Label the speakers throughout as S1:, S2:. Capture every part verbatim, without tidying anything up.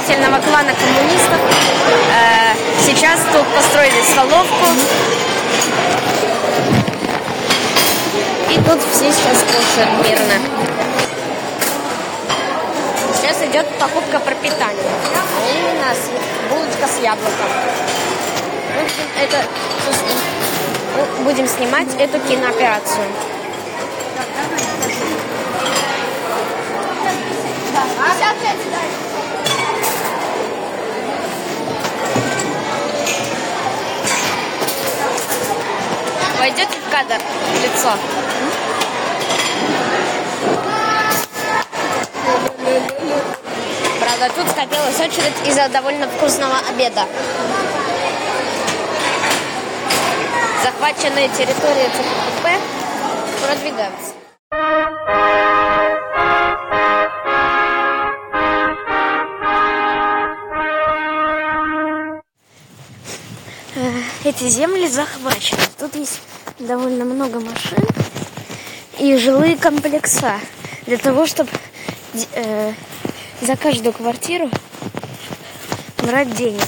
S1: замечательного клана коммунистов. Сейчас тут построили столовку. И тут все сейчас кушают мирно. Сейчас идет покупка пропитания. И у нас булочка с яблоком. Это, мы будем снимать эту кинооперацию. Войдете в кадр лицо? Правда, тут скопилась очередь из-за довольно вкусного обеда. Захваченные территории ЦКП продвигаются. Эти земли захвачены. Тут есть довольно много машин и жилые комплекса для того, чтобы э, за каждую квартиру брать денег.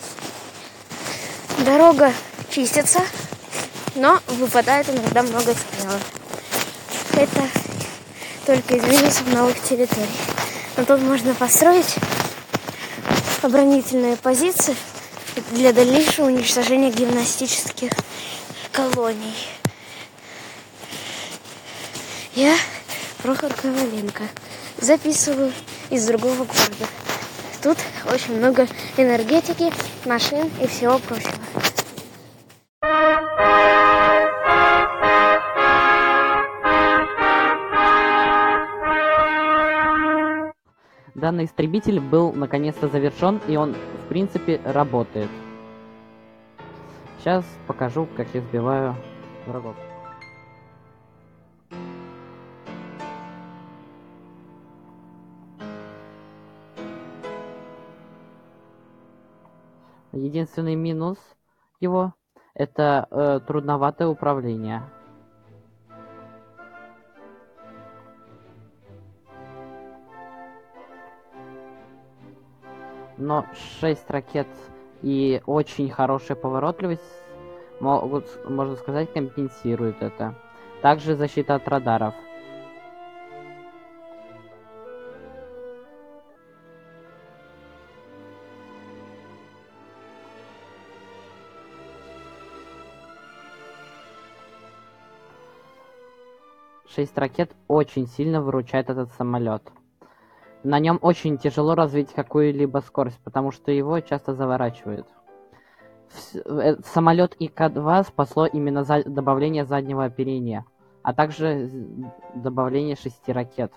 S1: Дорога чистится, но выпадает иногда много снега. Это только из минусов новых территорий. Но тут можно построить оборонительные позиции для дальнейшего уничтожения гимнастических колоний. Я Прохор Коваленко. Записываю из другого города. Тут очень много энергетики, машин и всего прочего.
S2: Данный истребитель был наконец-то завершен, и он, в принципе, работает. Сейчас покажу, как я сбиваю врагов. Единственный минус его — это э, трудноватое управление. Но шесть ракет и очень хорошая поворотливость могут, можно сказать, компенсируют это. Также защита от радаров. Шесть ракет очень сильно выручает этот самолет. На нем очень тяжело развить какую-либо скорость, потому что его часто заворачивают. Самолет И К два спасло именно за добавление заднего оперения, а также добавление шести ракет.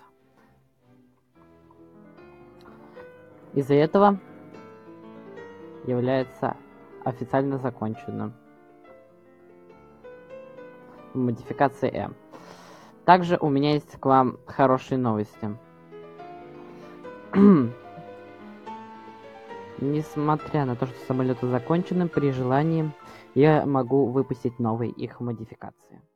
S2: Из-за этого является официально законченным. Модификация М. Также у меня есть к вам хорошие новости. Несмотря на то, что самолеты закончены, при желании я могу выпустить новые их модификации.